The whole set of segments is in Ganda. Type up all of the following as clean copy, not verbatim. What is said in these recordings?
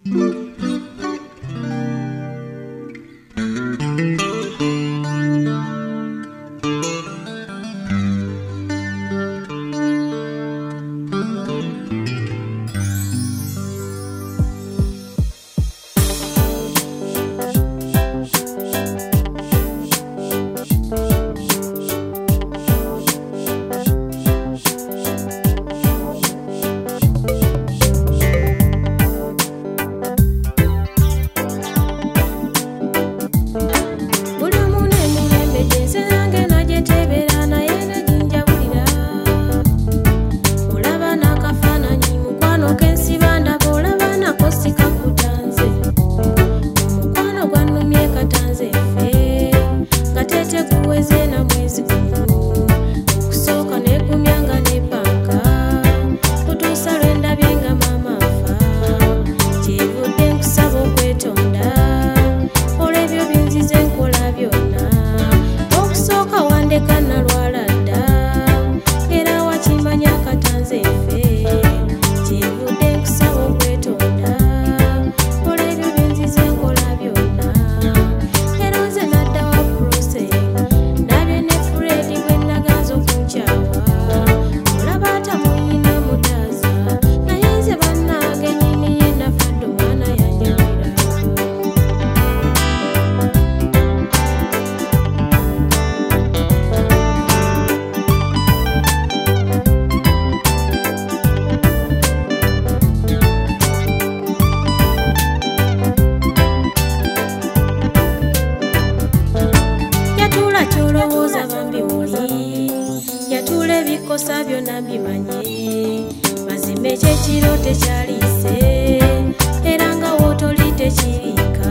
Sabyo nabimanye mazime kyekiro tekyalise era nga wotoli tekirika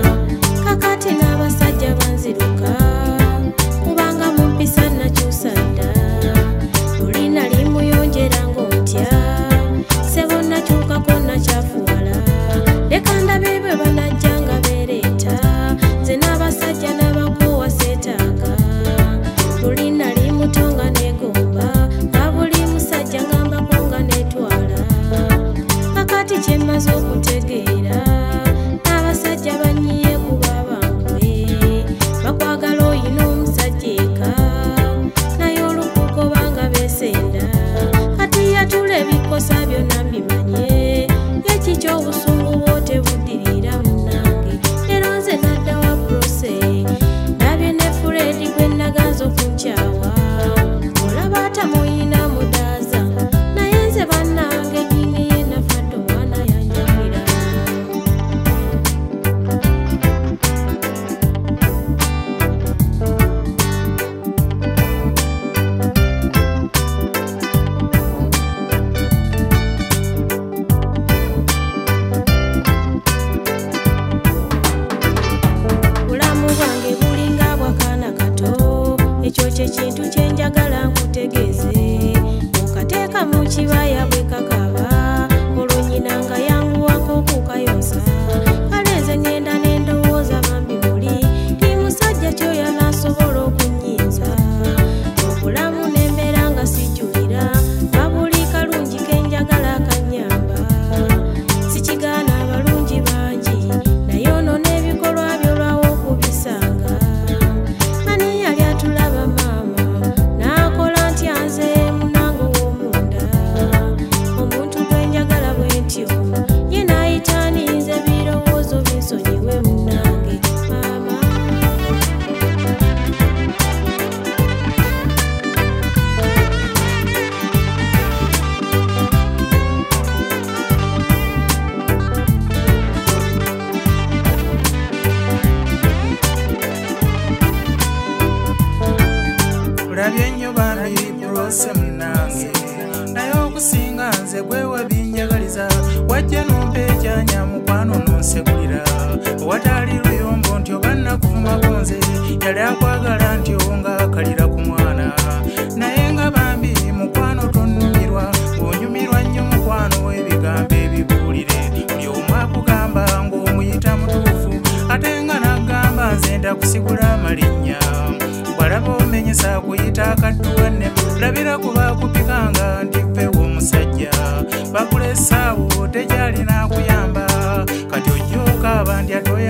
kakati n'abasajja banziruka kubanga mumpisa nakyusadda olina limuyonjera ng'otya sebo nakyukako nakyafuwala leka ndabe bwe banajja nga bereeta nze n'abasajja n'abakowa seetaaga olina limutonga negomba kyemaze okutegeera abasajja banyiye kuba bangwe bakwagala oyina omusajja eka naye olukuko banga besenda kati yatula ebikosa byonna mbimanye yekikyo obusungu bwote buddirira munange era nze nadda wa brose nabye ne Furedi gwe naganza okunkyawa olaba atamuyina mudaaza naye nze bannange nyiniye nafadde ekyo kyekintu kyenjagala nkutegeeze okateeka mu kibaya bwe kakaba olwonyina nga yanguwako okukayonsa kale nze ngenda nendowooza bambi muli ti musajja kyoyo anaasobola okunyinza obulamu nembeera nga sijjulira babuli kalungi kenjagala akanyamba sikigaana abalungi bangi naye ono n'ebikolwa byolwawo okubisanga Rabyenyo bambi brose munange naye okusinga nze gwewe binjagaliza wajja nompeejanya mukwano nonsegulira watali luyombo nti obanna kuvumako nze yali akwagala nti onga akalira ku mwana naye nga bambi mukwano tonnumirwa ng'onyumirwa nnyo mukwano w'ebigambo ebibuulire buli omu akugamba ng'omuyita mutuufu ate nga n'agamba nze ndakusigula amalinnya balaba omenyesa kuyita akadduwanne labira kuba kupikanga ndive w'omusajja bakula essaawo tegyalina kuyamba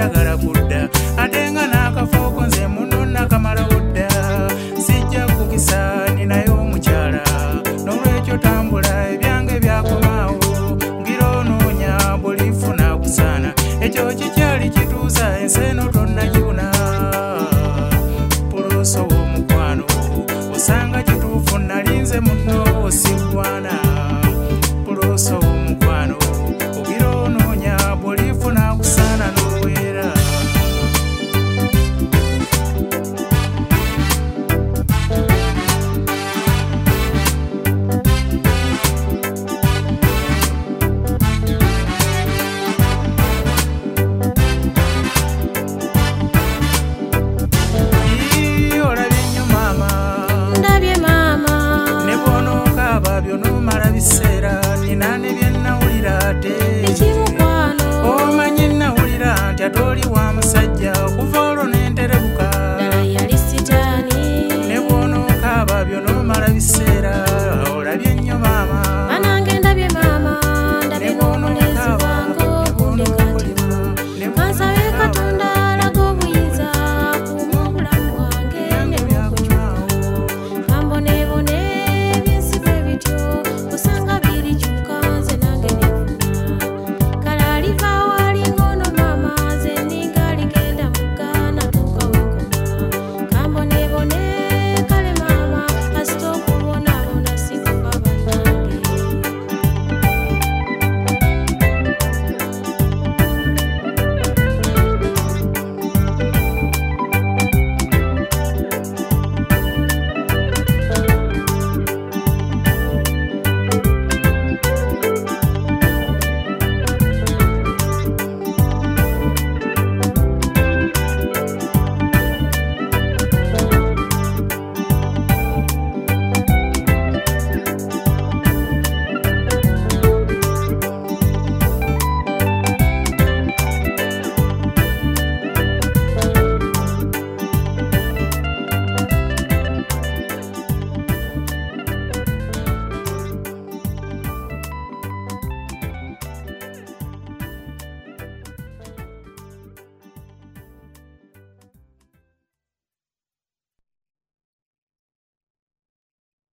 tayagala kudda ate nga n'akafooko nze muno nakamalawo dda sijja kukisa ninayo omukyala n'olwekyo tambula ebyange byakomaawo ngiroononya bulifuna kusaana ekyo kikyali kituusa ensi eno tonnagibuna puluso w'omukwano osanga kituufu nalinze muno osigwana puluso